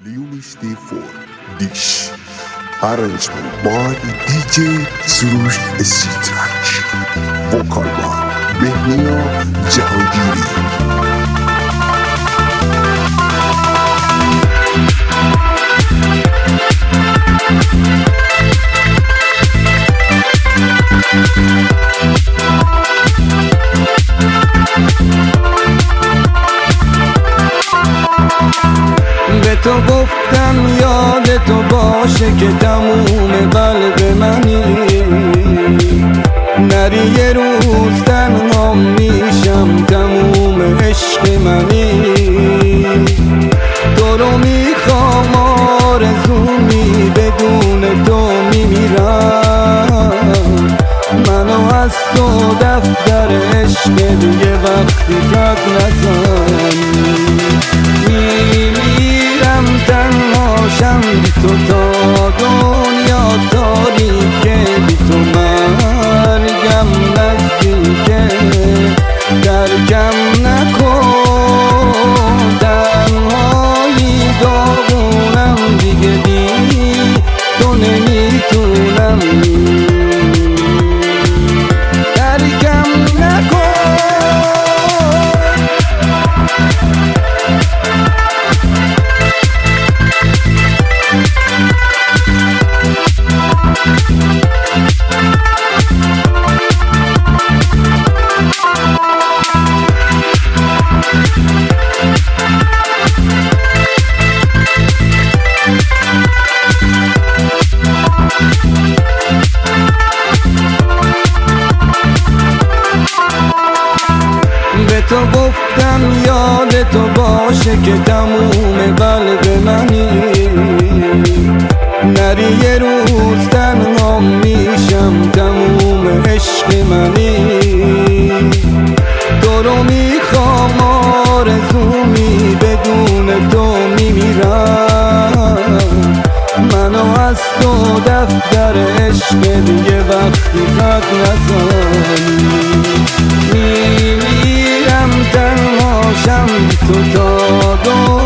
Leonisty for Dish. Arrangement by DJ Surush Sitrach. Vocal by Behnia Jahangiri. به تو گفتم یاد تو باشه که تموم قلب منی، نری یه روز تنها میشم تموم عشق منی. تو رو میخوام آرزومی بدون تو میمیرم، منو از تو دفتر عشق دیگه وقتی خط نزنی. میمیرم تنهاشم بی تو تا دنیا تاریکه، بی تو مرگم نزدیکه. درکم نکن تنهایی داغونم دیگه، بی تو نمیتونم. به تو گفتم یاد تو باشه که تموم قلب منی، نری یه روز تنها میشم تموم عشق منی. تو رو میخوام آرزومی بدون تو میمیرم، منو از تو دفتر عشق دیگه وقتی خط نزنی. میمیرم تنهاشم بی تو تا